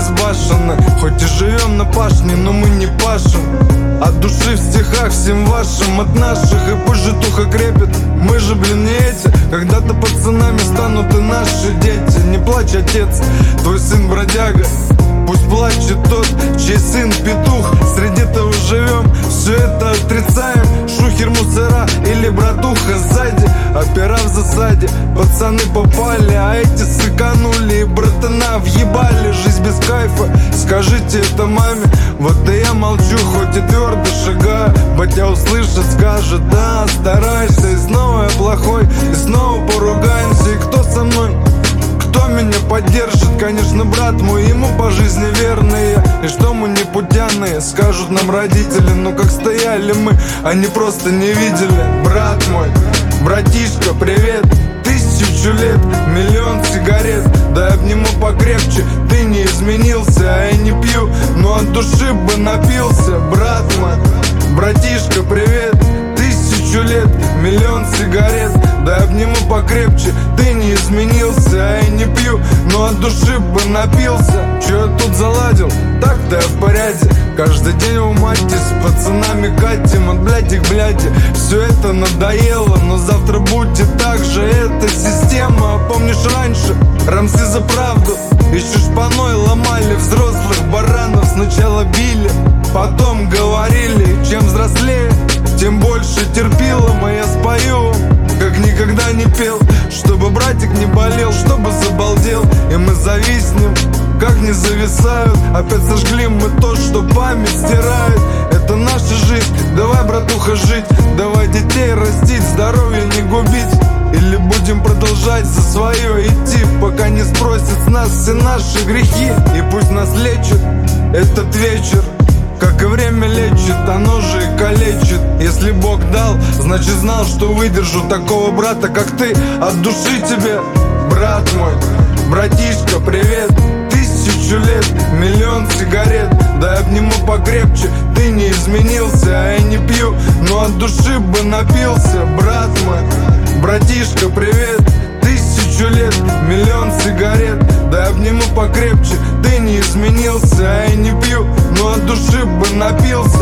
безбашенно. Хоть и живем на пашне, но мы не пашем. От души в стихах всем вашим, от наших. И пусть житуха крепит, мы же, блин, не эти. Когда-то пацанами станут и наши дети. Не плачь, отец, твой сын бродяга. Пусть плачет тот, чей сын петух. Среди-то живем, все это отрицаем. Шухер, мусора или братуха сзади. Опера в засаде, пацаны попали, а эти сыканули и братана въебали. Жизнь без кайфа, скажите это маме. Вот и я молчу, хоть и твердо шагаю. Батя услышит, скажет: да, старайся. И снова я плохой, и снова поругаемся. И кто со мной? Кто меня поддержит? Конечно, брат мой, ему по жизни верные. И что мы не путяные, скажут нам родители. Но как стояли мы, они просто не видели. Брат мой, братишка, привет. 1000 лет, миллион сигарет. Да обниму покрепче, ты не изменился. А я не пью, но от души бы напился. Брат мой, братишка, привет. 1000 лет, миллион сигарет. Да обниму покрепче, ты не изменился. А я не пью, но от души бы напился. Че я тут заладил? Так-то я в порядке. Каждый день у мати с пацанами катим. От бляди к бляди, все это надоело. Но завтра будьте так же, это система. А помнишь раньше, рамсы за правду еще шпаной ломали взрослых баранов. Сначала били, потом говорили. Чем взрослее, тем больше терпила. Я спою, как никогда не пел. Чтобы братик не болел, чтобы забалдел. И мы зависнем, как не зависают. Опять сожгли мы то, что память стирает. Это наша жизнь, давай, братуха, жить. Давай детей растить, здоровье не губить. Или будем продолжать за свое идти, пока не спросят с нас все наши грехи. И пусть нас лечит этот вечер, как и время лечит, оно же и калечит. Если Бог дал, значит знал, что выдержу такого брата, как ты. От души тебе, брат мой, братишка, привет. 1000 лет, миллион сигарет. Да обниму покрепче, ты не изменился. А я не пью, но от души бы напился. Брат мой, братишка, привет. 1000 лет, миллион сигарет. Да обниму покрепче, ты не изменился. А я не пью, но от души бы напился.